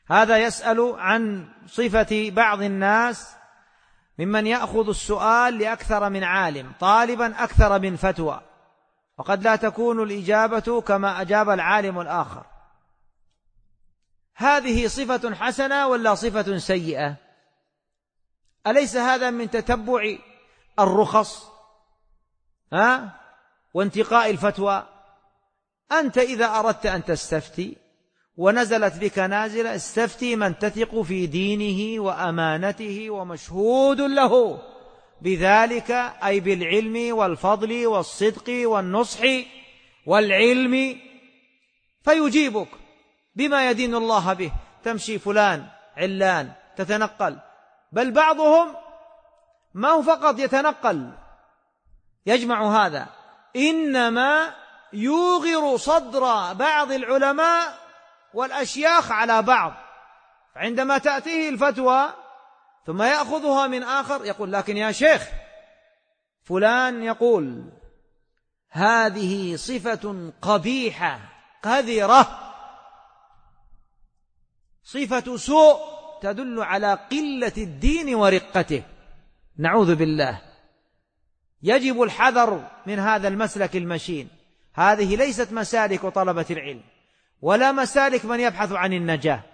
هذا يسأل عن صفة بعض الناس ممن يأخذ السؤال لأكثر من عالم طالبا أكثر من فتوى، وقد لا تكون الإجابة كما أجاب العالم الآخر. هذه صفة حسنة ولا صفة سيئة؟ أليس هذا من تتبع الرخص وانتقاء الفتوى؟ أنت إذا أردت أن تستفتي ونزلت بك نازلة، استفتي من تثق في دينه وأمانته ومشهود له بذلك، أي بالعلم والفضل والصدق والنصح والعلم، فيجيبك بما يدين الله به. تمشي فلان علان تتنقل، بل بعضهم ما هو فقط يتنقل يجمع هذا، إنما يوغر صدر بعض العلماء والأشياخ على بعض، عندما تأتيه الفتوى ثم يأخذها من آخر يقول: لكن يا شيخ فلان يقول هذه صفة قبيحة قذرة، صفة سوء تدل على قلة الدين ورقته، نعوذ بالله. يجب الحذر من هذا المسلك المشين. هذه ليست مسالك طلبة العلم ولا مسالك من يبحث عن النجاة.